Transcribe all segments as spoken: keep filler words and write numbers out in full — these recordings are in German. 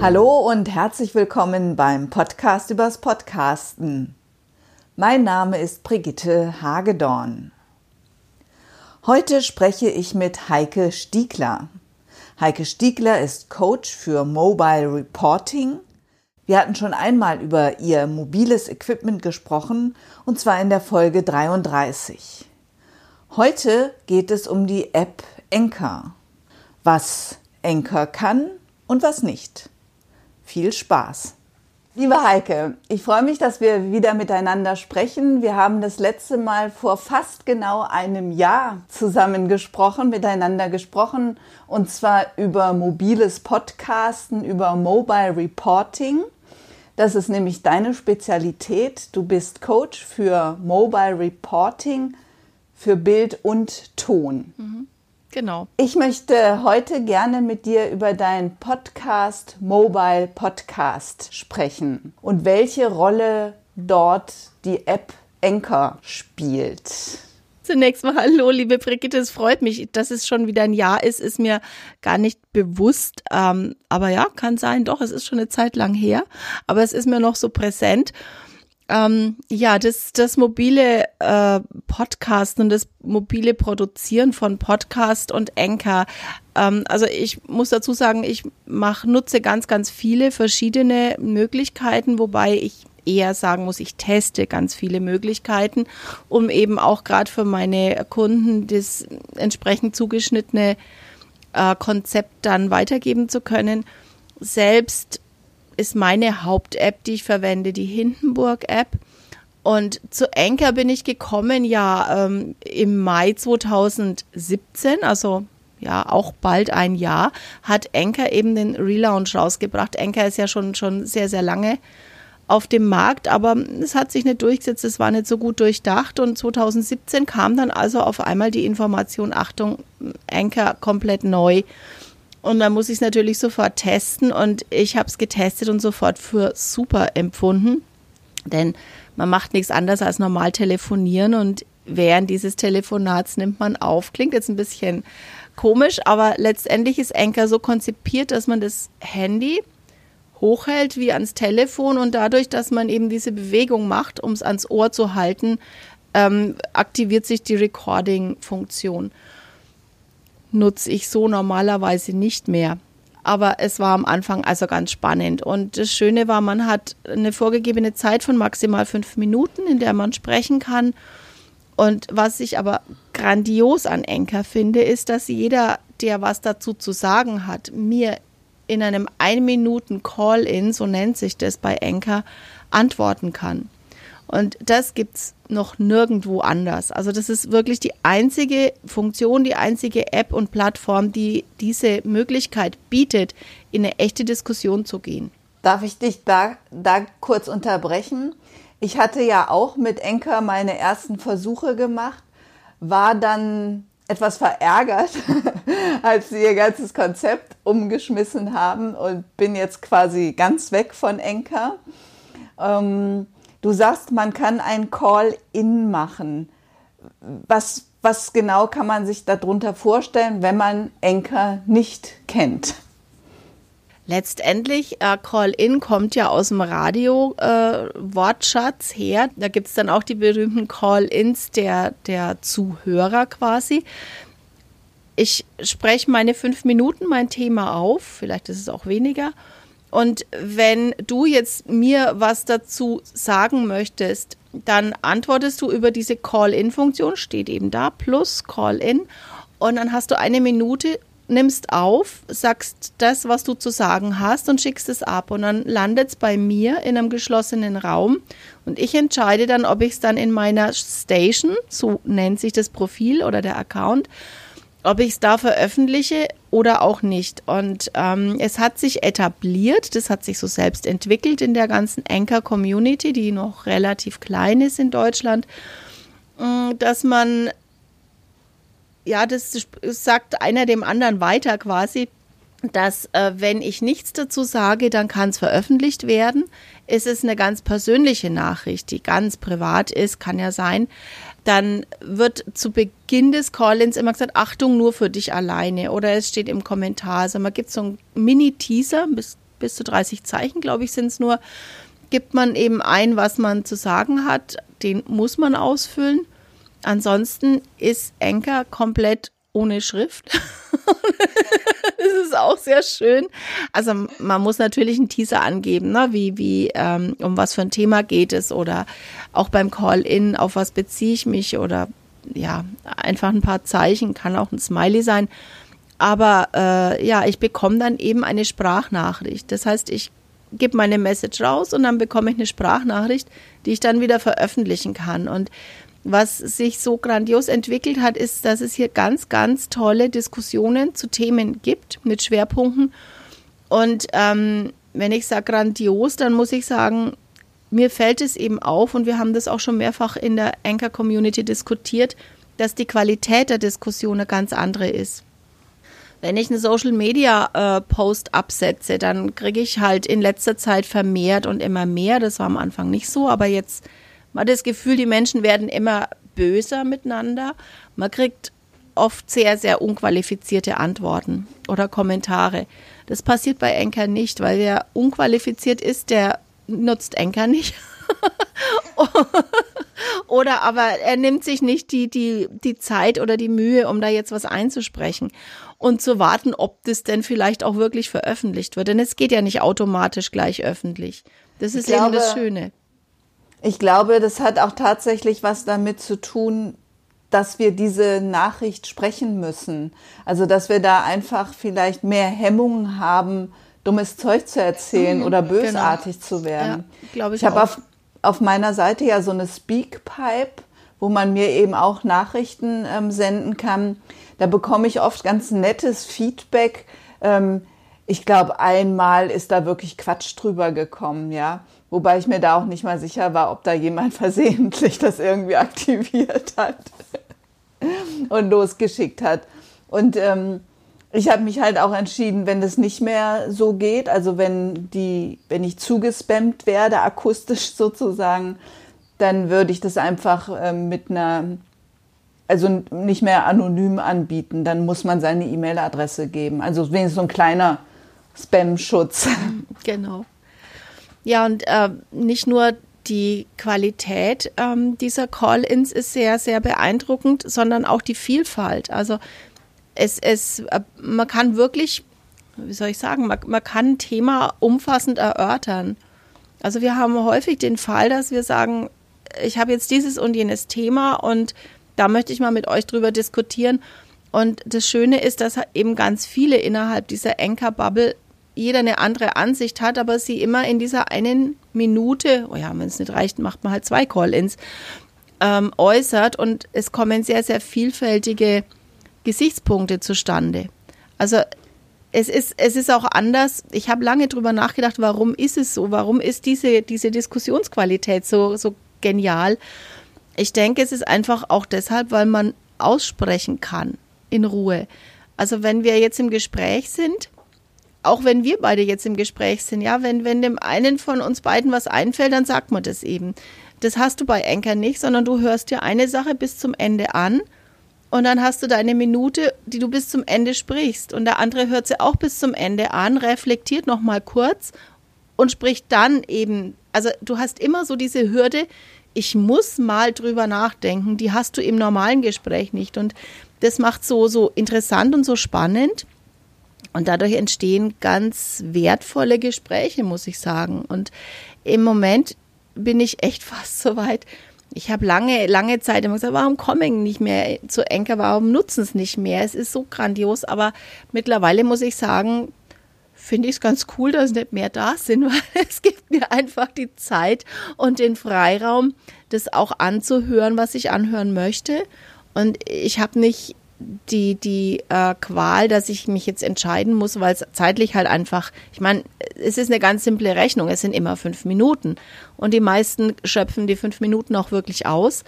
Hallo und herzlich willkommen beim Podcast übers Podcasten. Mein Name ist Brigitte Hagedorn. Heute spreche ich mit Heike Stiegler. Heike Stiegler ist Coach für Mobile Reporting. Wir hatten schon einmal über ihr mobiles Equipment gesprochen, und zwar in der Folge dreiunddreißig. Heute geht es um die App Anchor. Was Anchor kann und was nicht. Viel Spaß! Liebe Heike, ich freue mich, dass wir wieder miteinander sprechen. Wir haben das letzte Mal vor fast genau einem Jahr zusammen gesprochen, miteinander gesprochen, und zwar über mobiles Podcasten, über Mobile Reporting. Das ist nämlich deine Spezialität. Du bist Coach für Mobile Reporting, für Bild und Ton. Mhm. Genau. Ich möchte heute gerne mit dir über deinen Podcast Mobile Podcast sprechen und welche Rolle dort die App Anchor spielt. Zunächst mal hallo, liebe Brigitte, es freut mich, dass es schon wieder ein Jahr ist, ist mir gar nicht bewusst, ähm, aber ja, kann sein, doch, es ist schon eine Zeit lang her, aber es ist mir noch so präsent. Ähm, ja, das, das mobile äh, Podcasten und das mobile Produzieren von Podcast und Anchor. Ähm, also ich muss dazu sagen, ich mach, nutze ganz, ganz viele verschiedene Möglichkeiten, wobei ich eher sagen muss, ich teste ganz viele Möglichkeiten, um eben auch gerade für meine Kunden das entsprechend zugeschnittene äh, Konzept dann weitergeben zu können. Selbst ist meine Haupt-App, die ich verwende, die Hindenburg-App. Und zu Anchor bin ich gekommen, ja, ähm, im Mai zweitausendsiebzehn, also ja, auch bald ein Jahr, hat Anchor eben den Relaunch rausgebracht. Anchor ist ja schon, schon sehr, sehr lange auf dem Markt, aber es hat sich nicht durchgesetzt, es war nicht so gut durchdacht, und zweitausendsiebzehn kam dann also auf einmal die Information, Achtung, Anchor komplett neu. Und dann muss ich es natürlich sofort testen, und ich habe es getestet und sofort für super empfunden, denn man macht nichts anderes als normal telefonieren, und während dieses Telefonats nimmt man auf. Klingt jetzt ein bisschen komisch, aber letztendlich ist Anchor so konzipiert, dass man das Handy hochhält wie ans Telefon, und dadurch, dass man eben diese Bewegung macht, um es ans Ohr zu halten, ähm, aktiviert sich die Recording-Funktion. Nutze ich so normalerweise nicht mehr. Aber es war am Anfang also ganz spannend. Und das Schöne war, man hat eine vorgegebene Zeit von maximal fünf Minuten, in der man sprechen kann. Und was ich aber grandios an Anchor finde, ist, dass jeder, der was dazu zu sagen hat, mir in einem ein-Minuten-Call-In, so nennt sich das bei Anchor, antworten kann. Und das gibt's noch nirgendwo anders. Also das ist wirklich die einzige Funktion, die einzige App und Plattform, die diese Möglichkeit bietet, in eine echte Diskussion zu gehen. Darf ich dich da, da kurz unterbrechen? Ich hatte ja auch mit Anchor meine ersten Versuche gemacht, war dann etwas verärgert, als sie ihr ganzes Konzept umgeschmissen haben, und bin jetzt quasi ganz weg von Anchor. Ähm, Du sagst, man kann ein Call-In machen. Was, was genau kann man sich darunter vorstellen, wenn man Anchor nicht kennt? Letztendlich, äh, Call-In kommt ja aus dem Radio-Wortschatz äh, her. Da gibt es dann auch die berühmten Call-Ins der, der Zuhörer quasi. Ich spreche meine fünf Minuten mein Thema auf, vielleicht ist es auch weniger. Und wenn du jetzt mir was dazu sagen möchtest, dann antwortest du über diese Call-In-Funktion, steht eben da, plus Call-In. Und dann hast du eine Minute, nimmst auf, sagst das, was du zu sagen hast, und schickst es ab. Und dann landet es bei mir in einem geschlossenen Raum. Und ich entscheide dann, ob ich es dann in meiner Station, so nennt sich das Profil oder der Account, ob ich es da veröffentliche oder auch nicht. Und ähm, es hat sich etabliert, das hat sich so selbst entwickelt in der ganzen Anchor-Community, die noch relativ klein ist in Deutschland, äh, dass man, ja, das sagt einer dem anderen weiter quasi, dass äh, wenn ich nichts dazu sage, dann kann es veröffentlicht werden. Es ist eine ganz persönliche Nachricht, die ganz privat ist, kann ja sein. Dann wird zu Beginn des Call-ins immer gesagt, Achtung, nur für dich alleine. Oder es steht im Kommentar, also man gibt so einen Mini-Teaser, bis bis zu dreißig Zeichen, glaube ich, sind es nur, gibt man eben ein, was man zu sagen hat. Den muss man ausfüllen. Ansonsten ist Anchor komplett ohne Schrift. Das ist auch sehr schön. Also man muss natürlich einen Teaser angeben, ne? wie, wie ähm, um was für ein Thema geht es oder auch beim Call-In, auf was beziehe ich mich oder ja, einfach ein paar Zeichen, kann auch ein Smiley sein. Aber äh, ja, ich bekomme dann eben eine Sprachnachricht. Das heißt, ich gebe meine Message raus und dann bekomme ich eine Sprachnachricht, die ich dann wieder veröffentlichen kann. Und was sich so grandios entwickelt hat, ist, dass es hier ganz, ganz tolle Diskussionen zu Themen gibt mit Schwerpunkten. Und ähm, wenn ich sage grandios, dann muss ich sagen, mir fällt es eben auf, und wir haben das auch schon mehrfach in der Anchor-Community diskutiert, dass die Qualität der Diskussion eine ganz andere ist. Wenn ich einen Social-Media-Post absetze, dann kriege ich halt in letzter Zeit vermehrt und immer mehr, das war am Anfang nicht so, aber jetzt man hat das Gefühl, die Menschen werden immer böser miteinander. Man kriegt oft sehr, sehr unqualifizierte Antworten oder Kommentare. Das passiert bei Anchor nicht, weil wer unqualifiziert ist, der nutzt Anchor nicht. Oder aber er nimmt sich nicht die, die, die Zeit oder die Mühe, um da jetzt was einzusprechen und zu warten, ob das denn vielleicht auch wirklich veröffentlicht wird. Denn es geht ja nicht automatisch gleich öffentlich. Das ist eben das Schöne. Ich glaube, das hat auch tatsächlich was damit zu tun, dass wir diese Nachricht sprechen müssen. Also, dass wir da einfach vielleicht mehr Hemmungen haben, dummes Zeug zu erzählen mhm, oder bösartig genau. zu werden. Ja, glaube ich ich habe auf, auf meiner Seite ja so eine Speakpipe, wo man mir eben auch Nachrichten ähm, senden kann. Da bekomme ich oft ganz nettes Feedback. Ähm, ich glaube, einmal ist da wirklich Quatsch drüber gekommen, ja. Wobei ich mir da auch nicht mal sicher war, ob da jemand versehentlich das irgendwie aktiviert hat und losgeschickt hat. Und ähm, ich habe mich halt auch entschieden, wenn das nicht mehr so geht, also wenn die, wenn ich zugespammt werde, akustisch sozusagen, dann würde ich das einfach ähm, mit einer, also nicht mehr anonym anbieten. Dann muss man seine E-Mail-Adresse geben. Also wenigstens so ein kleiner Spam-Schutz. Genau. Ja, und äh, nicht nur die Qualität ähm, dieser Call-ins ist sehr, sehr beeindruckend, sondern auch die Vielfalt. Also es, es, äh, man kann wirklich, wie soll ich sagen, man, man kann ein Thema umfassend erörtern. Also wir haben häufig den Fall, dass wir sagen, ich habe jetzt dieses und jenes Thema und da möchte ich mal mit euch drüber diskutieren. Und das Schöne ist, dass eben ganz viele innerhalb dieser Anchor-Bubble jeder eine andere Ansicht hat, aber sie immer in dieser einen Minute, oh ja, wenn es nicht reicht, macht man halt zwei Call-ins, ähm, äußert und es kommen sehr, sehr vielfältige Gesichtspunkte zustande. Also es ist, es ist auch anders. Ich habe lange drüber nachgedacht, warum ist es so? Warum ist diese, diese Diskussionsqualität so, so genial? Ich denke, es ist einfach auch deshalb, weil man aussprechen kann in Ruhe. Also wenn wir jetzt im Gespräch sind, auch wenn wir beide jetzt im Gespräch sind, ja, wenn, wenn dem einen von uns beiden was einfällt, dann sagt man das eben. Das hast du bei Anchor nicht, sondern du hörst dir eine Sache bis zum Ende an und dann hast du deine Minute, die du bis zum Ende sprichst und der andere hört sie auch bis zum Ende an, reflektiert nochmal kurz und spricht dann eben, also du hast immer so diese Hürde, ich muss mal drüber nachdenken, die hast du im normalen Gespräch nicht und das macht so, so interessant und so spannend. Und dadurch entstehen ganz wertvolle Gespräche, muss ich sagen. Und im Moment bin ich echt fast so weit. Ich habe lange, lange Zeit immer gesagt, warum komme ich nicht mehr zu Anchor, warum nutzen es nicht mehr? Es ist so grandios, aber mittlerweile muss ich sagen, finde ich es ganz cool, dass nicht mehr da sind, weil es gibt mir einfach die Zeit und den Freiraum, das auch anzuhören, was ich anhören möchte. Und ich habe nicht die, die äh, Qual, dass ich mich jetzt entscheiden muss, weil es zeitlich halt einfach, ich meine, es ist eine ganz simple Rechnung, es sind immer fünf Minuten und die meisten schöpfen die fünf Minuten auch wirklich aus.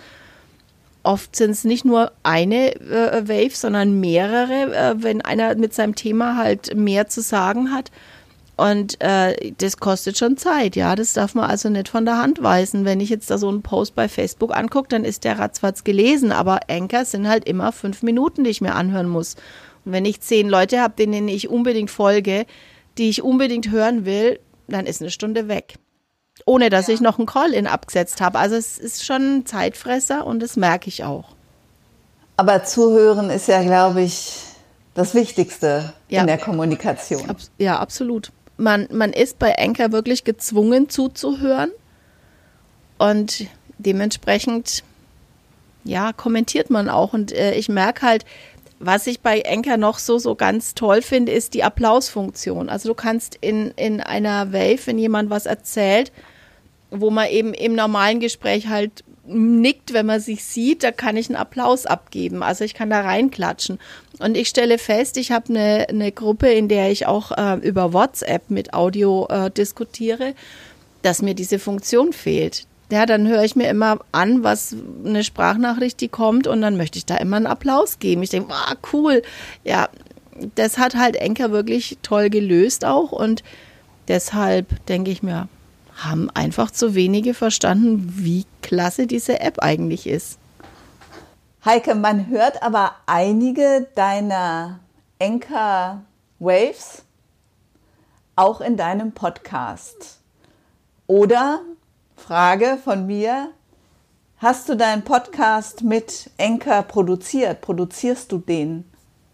Oft sind es nicht nur eine äh, Wave, sondern mehrere, äh, wenn einer mit seinem Thema halt mehr zu sagen hat. Und äh, das kostet schon Zeit, ja, das darf man also nicht von der Hand weisen. Wenn ich jetzt da so einen Post bei Facebook angucke, dann ist der ratzfatz gelesen, aber Anchor sind halt immer fünf Minuten, die ich mir anhören muss. Und wenn ich zehn Leute habe, denen ich unbedingt folge, die ich unbedingt hören will, dann ist eine Stunde weg. Ohne, dass ja. ich noch einen Call-in abgesetzt habe. Also es ist schon ein Zeitfresser und das merke ich auch. Aber zuhören ist ja, glaube ich, das Wichtigste ja. in der Kommunikation. Ab, ja, absolut. Man, man ist bei Anchor wirklich gezwungen zuzuhören und dementsprechend ja, kommentiert man auch. Und äh, ich merke halt, was ich bei Anchor noch so, so ganz toll finde, ist die Applausfunktion. Also du kannst in, in einer Wave, wenn jemand was erzählt, wo man eben im normalen Gespräch halt nickt, wenn man sich sieht, da kann ich einen Applaus abgeben. Also ich kann da reinklatschen. Und ich stelle fest, ich habe eine, eine Gruppe, in der ich auch äh, über WhatsApp mit Audio äh, diskutiere, dass mir diese Funktion fehlt. Ja, dann höre ich mir immer an, was eine Sprachnachricht, die kommt, und dann möchte ich da immer einen Applaus geben. Ich denke, wow, cool. Ja, das hat halt Anchor wirklich toll gelöst auch, und deshalb denke ich mir, haben einfach zu wenige verstanden, wie klasse diese App eigentlich ist. Heike, man hört aber einige deiner Anchor Waves auch in deinem Podcast. Oder, Frage von mir, hast du deinen Podcast mit Anchor produziert? Produzierst du den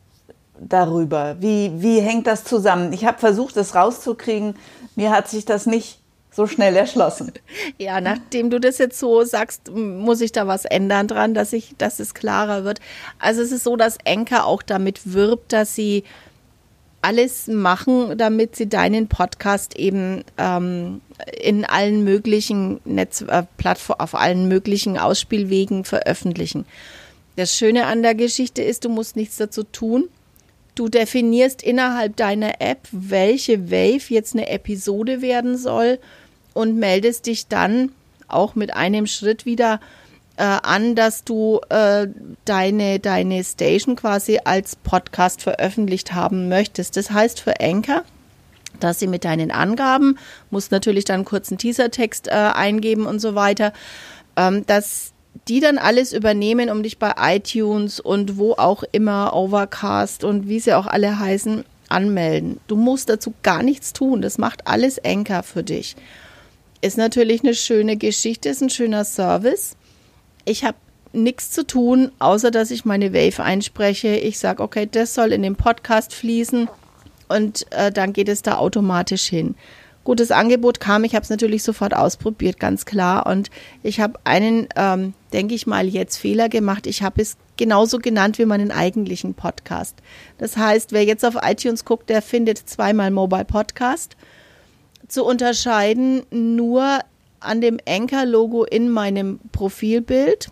darüber? Wie, wie hängt das zusammen? Ich habe versucht, das rauszukriegen. Mir hat sich das nicht so schnell erschlossen. Ja, nachdem du das jetzt so sagst, muss ich da was ändern dran, dass ich, dass es klarer wird. Also es ist so, dass Anchor auch damit wirbt, dass sie alles machen, damit sie deinen Podcast eben ähm, in allen möglichen Netz, äh, Plattformen, auf allen möglichen Ausspielwegen veröffentlichen. Das Schöne an der Geschichte ist, du musst nichts dazu tun. Du definierst innerhalb deiner App, welche Wave jetzt eine Episode werden soll, und meldest dich dann auch mit einem Schritt wieder äh, an, dass du äh, deine, deine Station quasi als Podcast veröffentlicht haben möchtest. Das heißt für Anchor, dass sie mit deinen Angaben, musst natürlich dann einen kurzen Teasertext äh, eingeben und so weiter, ähm, dass die dann alles übernehmen, um dich bei iTunes und wo auch immer, Overcast und wie sie auch alle heißen, anmelden. Du musst dazu gar nichts tun. Das macht alles Anchor für dich. Ist natürlich eine schöne Geschichte, ist ein schöner Service. Ich habe nichts zu tun, außer dass ich meine Wave einspreche. Ich sage, okay, das soll in den Podcast fließen, und äh, dann geht es da automatisch hin. Gutes Angebot kam, ich habe es natürlich sofort ausprobiert, ganz klar. Und ich habe einen, ähm, denke ich mal, jetzt Fehler gemacht. Ich habe es genauso genannt wie meinen eigentlichen Podcast. Das heißt, wer jetzt auf iTunes guckt, der findet zweimal Mobile Podcast. Zu unterscheiden nur an dem Anchor-Logo in meinem Profilbild.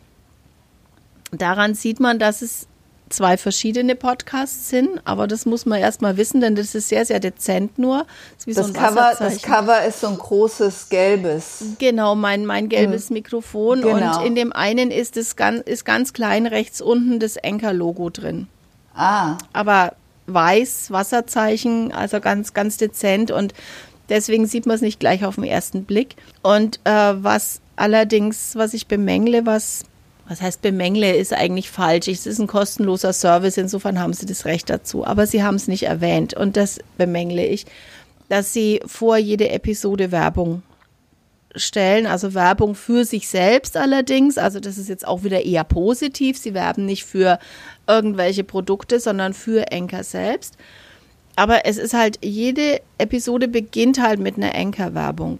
Daran sieht man, dass es zwei verschiedene Podcasts sind, aber das muss man erst mal wissen, denn das ist sehr, sehr dezent nur. Das, ist wie das, so ein Cover, das Cover ist so ein großes gelbes. Genau, mein, mein gelbes mhm. Mikrofon. Genau. Und in dem einen ist, es ganz, ist ganz klein rechts unten das Anchor-Logo drin. Ah. Aber weiß, Wasserzeichen, also ganz, ganz dezent, und deswegen sieht man es nicht gleich auf den ersten Blick. Und äh, was allerdings, was ich bemängle, was, was heißt bemängle, ist eigentlich falsch. Es ist ein kostenloser Service, insofern haben sie das Recht dazu. Aber sie haben es nicht erwähnt, und das bemängle ich, dass sie vor jede Episode Werbung stellen, also Werbung für sich selbst allerdings. Also das ist jetzt auch wieder eher positiv. Sie werben nicht für irgendwelche Produkte, sondern für Anchor selbst. Aber es ist halt, jede Episode beginnt halt mit einer Anchor-Werbung.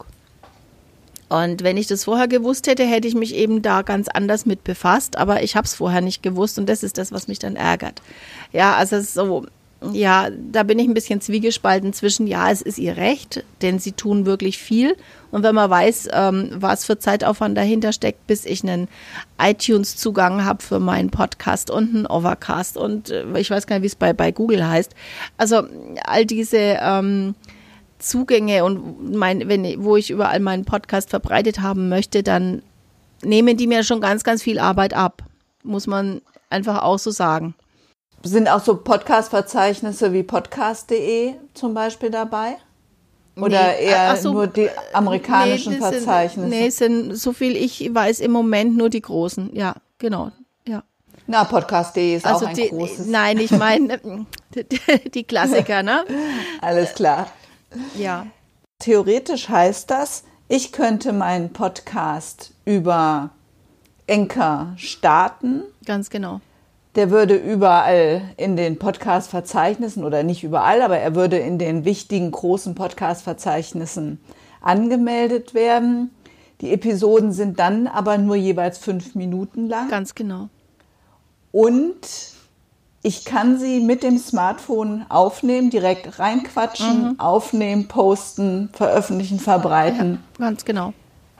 Und wenn ich das vorher gewusst hätte, hätte ich mich eben da ganz anders mit befasst. Aber ich habe es vorher nicht gewusst, und das ist das, was mich dann ärgert. Ja, also so, ja, da bin ich ein bisschen zwiegespalten zwischen, ja, es ist ihr Recht, denn sie tun wirklich viel. Und wenn man weiß, ähm, was für Zeitaufwand dahinter steckt, bis ich einen iTunes-Zugang habe für meinen Podcast und einen Overcast und äh, ich weiß gar nicht, wie es bei, bei Google heißt. Also all diese ähm, Zugänge, und mein, wenn, wo ich überall meinen Podcast verbreitet haben möchte, dann nehmen die mir schon ganz, ganz viel Arbeit ab. Muss man einfach auch so sagen. Sind auch so Podcast-Verzeichnisse wie podcast punkt de zum Beispiel dabei? Oder nee, eher so, nur die amerikanischen nee, Verzeichnisse? Sind, nee, sind, so viel ich weiß, im Moment nur die großen. Ja, genau. Ja. Na, podcast punkt de ist also auch ein die, großes. Nein, ich meine die Klassiker, ne? Alles klar. Ja. Theoretisch heißt das, ich könnte meinen Podcast über Anchor starten. Ganz genau. Der würde überall in den Podcast-Verzeichnissen, oder nicht überall, aber er würde in den wichtigen großen Podcast-Verzeichnissen angemeldet werden. Die Episoden sind dann aber nur jeweils fünf Minuten lang. Ganz genau. Und ich kann sie mit dem Smartphone aufnehmen, direkt reinquatschen, mhm. aufnehmen, posten, veröffentlichen, verbreiten. Ja, ganz genau.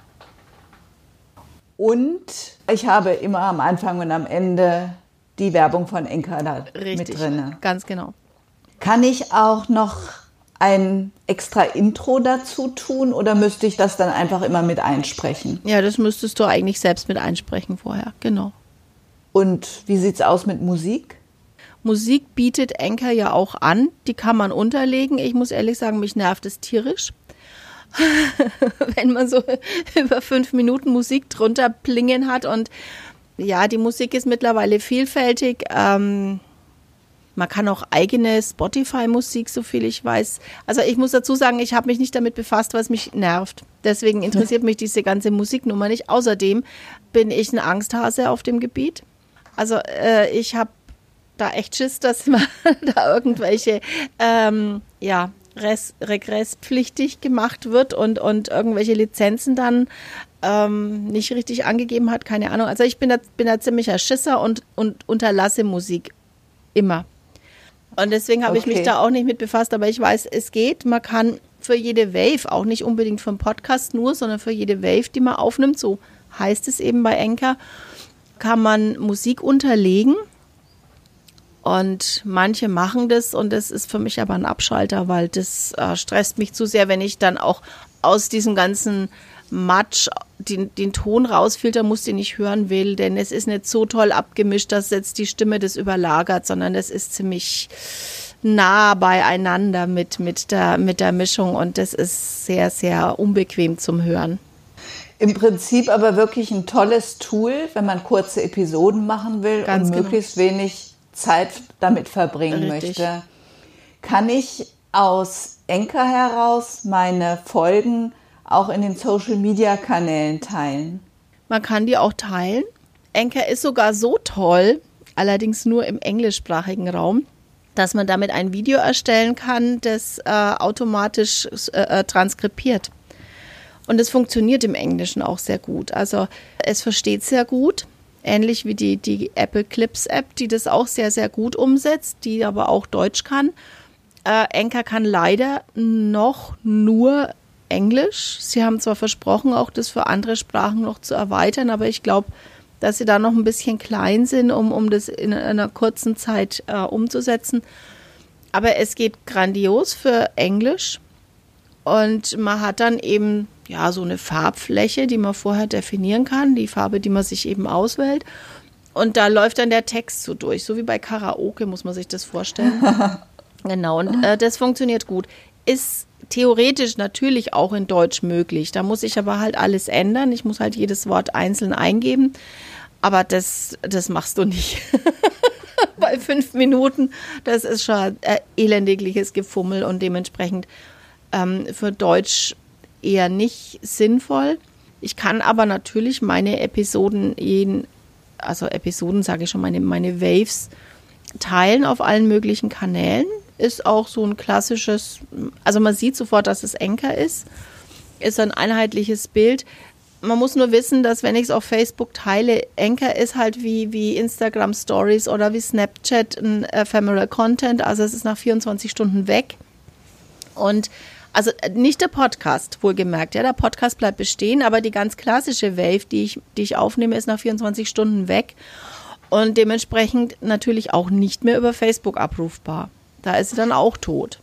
Und ich habe immer am Anfang und am Ende die Werbung von Anchor da Richtig, mit drin. Ganz genau. Kann ich auch noch ein extra Intro dazu tun oder müsste ich das dann einfach immer mit einsprechen? Ja, das müsstest du eigentlich selbst mit einsprechen vorher, genau. Und wie sieht's aus mit Musik? Musik bietet Anchor ja auch an, die kann man unterlegen. Ich muss ehrlich sagen, mich nervt es tierisch. Wenn man so über fünf Minuten Musik drunter plingen hat und ja, die Musik ist mittlerweile vielfältig. Ähm, man kann auch eigene Spotify-Musik, so viel ich weiß. Also ich muss dazu sagen, ich habe mich nicht damit befasst, was mich nervt. Deswegen interessiert mich diese ganze Musiknummer nicht. Außerdem bin ich ein Angsthase auf dem Gebiet. Also äh, ich habe da echt Schiss, dass man da irgendwelche ähm, ja, res- regresspflichtig gemacht wird und, und irgendwelche Lizenzen dann ähm, nicht richtig angegeben hat, keine Ahnung. Also ich bin da, bin da ziemlicher Schisser und, und unterlasse Musik immer. Und deswegen habe okay. ich mich da auch nicht mit befasst, aber ich weiß, es geht. Man kann für jede Wave, auch nicht unbedingt für einen Podcast nur, sondern für jede Wave, die man aufnimmt, so heißt es eben bei Anchor, kann man Musik unterlegen. Und manche machen das und das ist für mich aber ein Abschalter, weil das äh, stresst mich zu sehr, wenn ich dann auch aus diesem ganzen Matsch den, den Ton rausfiltern muss, den ich hören will, denn es ist nicht so toll abgemischt, dass jetzt die Stimme das überlagert, sondern es ist ziemlich nah beieinander mit, mit, der, mit der Mischung und das ist sehr, sehr unbequem zum Hören. Im Prinzip aber wirklich ein tolles Tool, wenn man kurze Episoden machen will Ganz und genau. möglichst wenig Zeit damit verbringen Richtig. möchte. Kann ich aus Anchor heraus meine Folgen auch in den Social-Media-Kanälen teilen? Man kann die auch teilen. Anchor ist sogar so toll, allerdings nur im englischsprachigen Raum, dass man damit ein Video erstellen kann, das äh, automatisch äh, transkribiert. Und es funktioniert im Englischen auch sehr gut. Also es versteht sehr gut, ähnlich wie die, die Apple Clips App, die das auch sehr, sehr gut umsetzt, die aber auch Deutsch kann. Äh, Anchor kann leider noch nur Englisch. Sie haben zwar versprochen, auch das für andere Sprachen noch zu erweitern, aber ich glaube, dass sie da noch ein bisschen klein sind, um, um das in einer kurzen Zeit äh, umzusetzen. Aber es geht grandios für Englisch und man hat dann eben ja so eine Farbfläche, die man vorher definieren kann, die Farbe, die man sich eben auswählt. Und da läuft dann der Text so durch, so wie bei Karaoke, muss man sich das vorstellen. Genau, und äh, das funktioniert gut. Ist theoretisch natürlich auch in Deutsch möglich. Da muss ich aber halt alles ändern. Ich muss halt jedes Wort einzeln eingeben. Aber das, das machst du nicht. Bei fünf Minuten, das ist schon äh, elendigliches Gefummel und dementsprechend ähm, für Deutsch eher nicht sinnvoll. Ich kann aber natürlich meine Episoden, jeden, also Episoden sage ich schon, meine, meine Waves teilen auf allen möglichen Kanälen. Ist auch so ein klassisches, also man sieht sofort, dass es Anchor ist, ist ein einheitliches Bild. Man muss nur wissen, dass wenn ich es auf Facebook teile, Anchor ist halt wie, wie Instagram Stories oder wie Snapchat ein Ephemeral Content, also es ist nach vierundzwanzig Stunden weg. Und also nicht der Podcast, wohlgemerkt, ja, der Podcast bleibt bestehen, aber die ganz klassische Wave, die ich, die ich aufnehme, ist nach vierundzwanzig Stunden weg und dementsprechend natürlich auch nicht mehr über Facebook abrufbar. Da ist sie dann auch tot.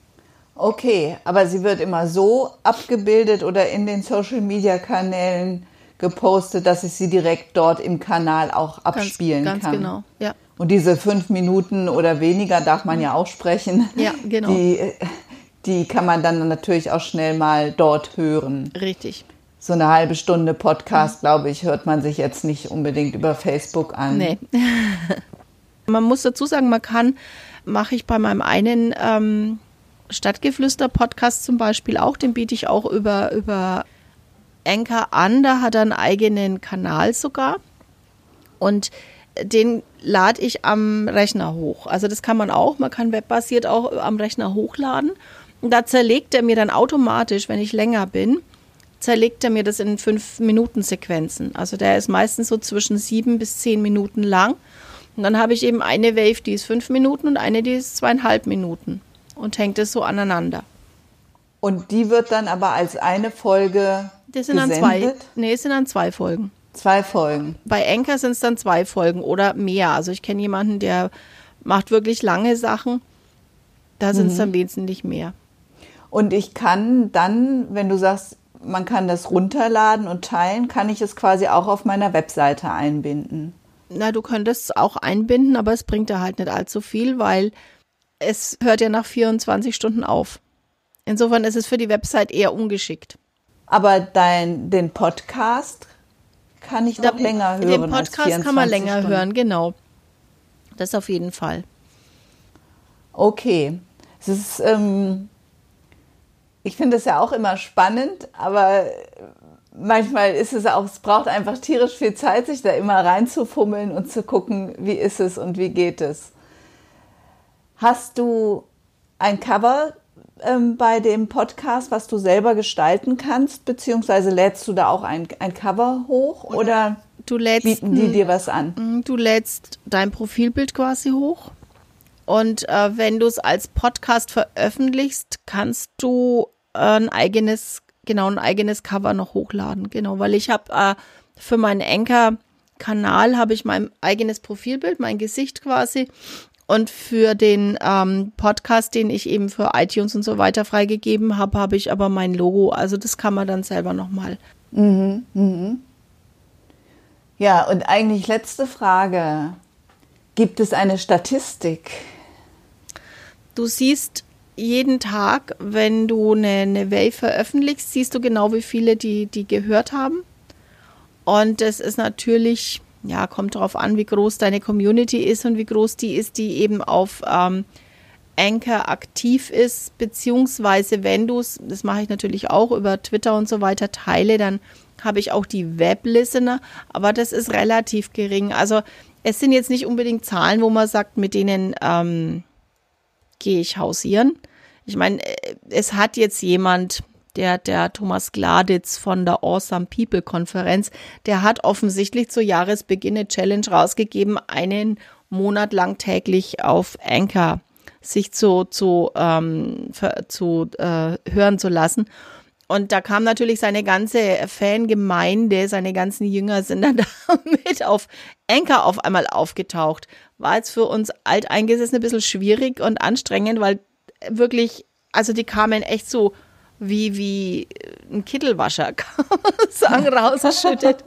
Okay, aber sie wird immer so abgebildet oder in den Social-Media-Kanälen gepostet, dass ich sie direkt dort im Kanal auch abspielen ganz, kann. Ganz genau, ja. Und diese fünf Minuten oder weniger darf man ja auch sprechen. Ja, genau. Die, die kann man dann natürlich auch schnell mal dort hören. Richtig. So eine halbe Stunde Podcast, glaube ich, hört man sich jetzt nicht unbedingt über Facebook an. Nee. Man muss dazu sagen, man kann, mache ich bei meinem einen ähm, Stadtgeflüster-Podcast zum Beispiel auch, den biete ich auch über, über Anchor an, da hat er einen eigenen Kanal sogar und den lade ich am Rechner hoch. Also das kann man auch, man kann webbasiert auch am Rechner hochladen und da zerlegt er mir dann automatisch, wenn ich länger bin, zerlegt er mir das in fünf Minuten Sequenzen. Also der ist meistens so zwischen sieben bis zehn Minuten lang und dann habe ich eben eine Wave, die ist fünf Minuten und eine, die ist zweieinhalb Minuten und hängt es so aneinander. Und die wird dann aber als eine Folge Das sind dann zwei, nee, es sind dann zwei Folgen. Zwei Folgen. Bei Anchor sind es dann zwei Folgen oder mehr. Also ich kenne jemanden, der macht wirklich lange Sachen. Da sind es mhm. dann wesentlich mehr. Und ich kann dann, wenn du sagst, man kann das runterladen und teilen, kann ich es quasi auch auf meiner Webseite einbinden? Na, du könntest es auch einbinden, aber es bringt da halt nicht allzu viel, weil es hört ja nach vierundzwanzig Stunden auf. Insofern ist es für die Website eher ungeschickt. Aber dein, den Podcast kann ich doch länger hören. Den Podcast kann man länger Stunden. hören, genau. Das auf jeden Fall. Okay. Es ist, ähm, ich finde es ja auch immer spannend, aber manchmal ist es auch, es braucht einfach tierisch viel Zeit, sich da immer reinzufummeln und zu gucken, wie ist es und wie geht es. Hast du ein Cover ähm, bei dem Podcast, was du selber gestalten kannst, beziehungsweise lädst du da auch ein, ein Cover hoch oder, oder du lädst, bieten die dir was an? Du lädst dein Profilbild quasi hoch und äh, wenn du es als Podcast veröffentlichst, kannst du äh, ein eigenes, genau ein eigenes Cover noch hochladen, genau, weil ich habe äh, für meinen Anchor-Kanal habe ich mein eigenes Profilbild, mein Gesicht quasi. Und für den ähm, Podcast, den ich eben für iTunes und so weiter freigegeben habe, habe ich aber mein Logo. Also das kann man dann selber nochmal. Mhm, mhm. Ja, und eigentlich letzte Frage. Gibt es eine Statistik? Du siehst jeden Tag, wenn du eine, eine Wave veröffentlichst, siehst du genau, wie viele die, die gehört haben. Und das ist natürlich... Ja, kommt darauf an, wie groß deine Community ist und wie groß die ist, die eben auf ähm, Anchor aktiv ist, beziehungsweise wenn du es, das mache ich natürlich auch über Twitter und so weiter, teile, dann habe ich auch die Web-Listener, aber das ist relativ gering. Also es sind jetzt nicht unbedingt Zahlen, wo man sagt, mit denen ähm, gehe ich hausieren. Ich meine, es hat jetzt jemand... Der, der Thomas Gladitz von der Awesome People Konferenz, der hat offensichtlich zu Jahresbeginn eine Challenge rausgegeben, einen Monat lang täglich auf Anchor sich zu, zu, ähm, für, zu äh, hören zu lassen. Und da kam natürlich seine ganze Fangemeinde, seine ganzen Jünger sind dann damit auf Anchor auf einmal aufgetaucht. War jetzt für uns Alteingesessene ein bisschen schwierig und anstrengend, weil wirklich, also die kamen echt so wie, wie ein Kittelwascher, kann man sagen, rausgeschüttet.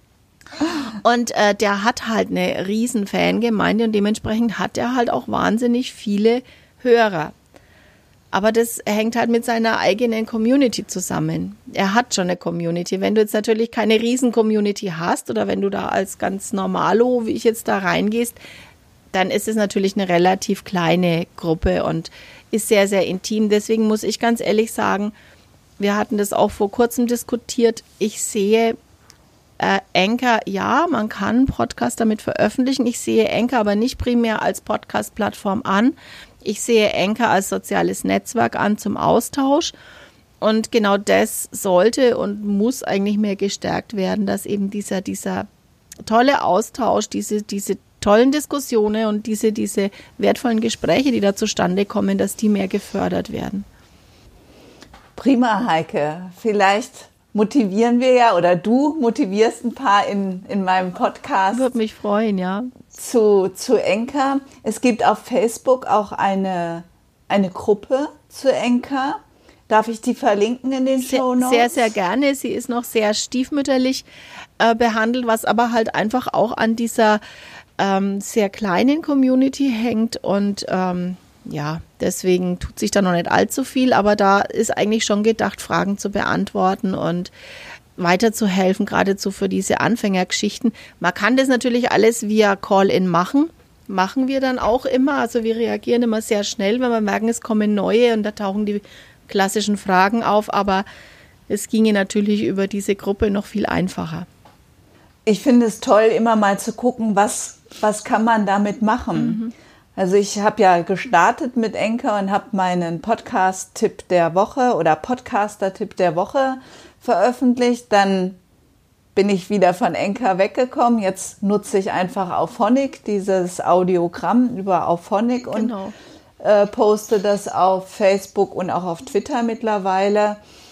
Und äh, der hat halt eine riesen Fangemeinde und dementsprechend hat er halt auch wahnsinnig viele Hörer. Aber das hängt halt mit seiner eigenen Community zusammen. Er hat schon eine Community. Wenn du jetzt natürlich keine riesen Community hast oder wenn du da als ganz Normalo, wie ich jetzt da reingehst, dann ist es natürlich eine relativ kleine Gruppe und ist sehr, sehr intim. Deswegen muss ich ganz ehrlich sagen, wir hatten das auch vor kurzem diskutiert. Ich sehe äh, Anchor, ja, man kann einen Podcast damit veröffentlichen. Ich sehe Anchor aber nicht primär als Podcast-Plattform an. Ich sehe Anchor als soziales Netzwerk an zum Austausch. Und genau das sollte und muss eigentlich mehr gestärkt werden, dass eben dieser, dieser tolle Austausch, diese, diese tollen Diskussionen und diese, diese wertvollen Gespräche, die da zustande kommen, dass die mehr gefördert werden. Prima, Heike. Vielleicht motivieren wir ja oder du motivierst ein paar in, in meinem Podcast. Würde mich freuen, ja. Zu, zu Anchor. Es gibt auf Facebook auch eine, eine Gruppe zu Anchor. Darf ich die verlinken in den Shownotes? Sehr, sehr gerne. Sie ist noch sehr stiefmütterlich äh, behandelt, was aber halt einfach auch an dieser ähm, sehr kleinen Community hängt und ähm, ja, deswegen tut sich da noch nicht allzu viel, aber da ist eigentlich schon gedacht, Fragen zu beantworten und weiterzuhelfen, geradezu für diese Anfängergeschichten. Man kann das natürlich alles via Call-in machen, machen wir dann auch immer. Also wir reagieren immer sehr schnell, wenn wir merken, es kommen neue und da tauchen die klassischen Fragen auf. Aber es ginge natürlich über diese Gruppe noch viel einfacher. Ich finde es toll, immer mal zu gucken, was, was kann man damit machen. Mhm. Also ich habe ja gestartet mit Anchor und habe meinen Podcast-Tipp der Woche oder Podcaster-Tipp der Woche veröffentlicht. Dann bin ich wieder von Anchor weggekommen. Jetzt nutze ich einfach Auphonic, dieses Audiogramm über Auphonic genau. und äh, poste das auf Facebook und auch auf Twitter mittlerweile.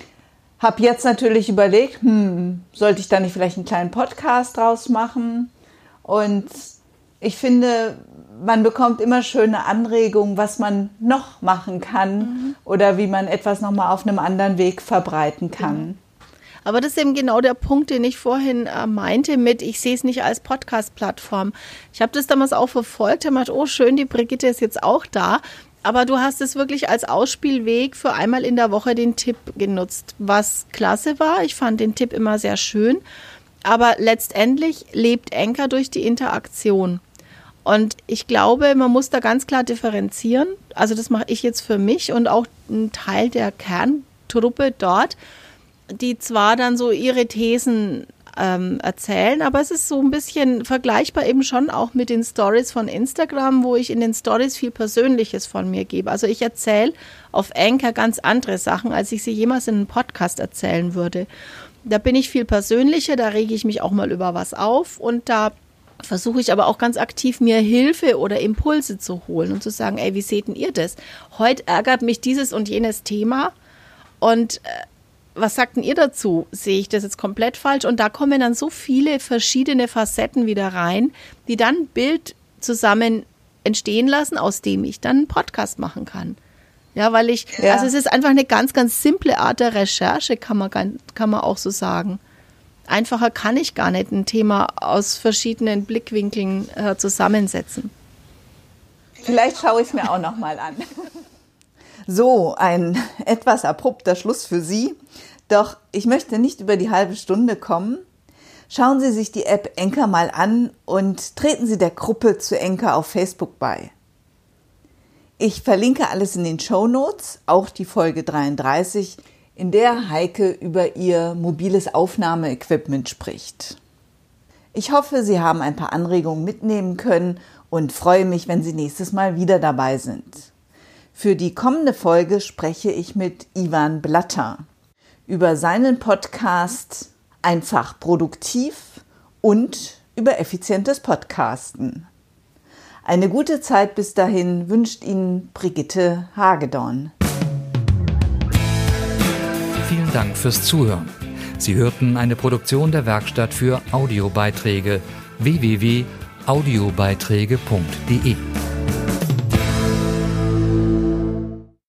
Habe jetzt natürlich überlegt, hm, sollte ich da nicht vielleicht einen kleinen Podcast draus machen? Und ich finde, man bekommt immer schöne Anregungen, was man noch machen kann mhm. oder wie man etwas nochmal auf einem anderen Weg verbreiten kann. Mhm. Aber das ist eben genau der Punkt, den ich vorhin äh, meinte mit, ich sehe es nicht als Podcast-Plattform. Ich habe das damals auch verfolgt, habe gedacht, oh schön, die Brigitte ist jetzt auch da. Aber du hast es wirklich als Ausspielweg für einmal in der Woche den Tipp genutzt, was klasse war. Ich fand den Tipp immer sehr schön. Aber letztendlich lebt Anchor durch die Interaktion. Und ich glaube, man muss da ganz klar differenzieren. Also das mache ich jetzt für mich und auch ein Teil der Kerntruppe dort, die zwar dann so ihre Thesen ähm, erzählen, aber es ist so ein bisschen vergleichbar eben schon auch mit den Stories von Instagram, wo ich in den Stories viel Persönliches von mir gebe. Also ich erzähle auf Anchor ganz andere Sachen, als ich sie jemals in einem Podcast erzählen würde. Da bin ich viel persönlicher, da rege ich mich auch mal über was auf und da versuche ich aber auch ganz aktiv, mir Hilfe oder Impulse zu holen und zu sagen, ey, wie seht denn ihr das? Heute ärgert mich dieses und jenes Thema und äh, was sagt denn ihr dazu? Sehe ich das jetzt komplett falsch? Und da kommen dann so viele verschiedene Facetten wieder rein, die dann ein Bild zusammen entstehen lassen, aus dem ich dann einen Podcast machen kann. Ja, weil ich, ja. also es ist einfach eine ganz, ganz simple Art der Recherche, kann man, kann man auch so sagen. Einfacher kann ich gar nicht ein Thema aus verschiedenen Blickwinkeln äh, zusammensetzen. Vielleicht schaue ich es mir auch noch mal an. So, ein etwas abrupter Schluss für Sie. Doch ich möchte nicht über die halbe Stunde kommen. Schauen Sie sich die App Anchor mal an und treten Sie der Gruppe zu Anchor auf Facebook bei. Ich verlinke alles in den Shownotes, auch die Folge dreiunddreißig, in der Heike über ihr mobiles Aufnahmeequipment spricht. Ich hoffe, Sie haben ein paar Anregungen mitnehmen können und freue mich, wenn Sie nächstes Mal wieder dabei sind. Für die kommende Folge spreche ich mit Ivan Blatter über seinen Podcast Einfach produktiv und über effizientes Podcasten. Eine gute Zeit bis dahin wünscht Ihnen Brigitte Hagedorn. Vielen Dank fürs Zuhören. Sie hörten eine Produktion der Werkstatt für Audiobeiträge w w w punkt audiobeiträge punkt de.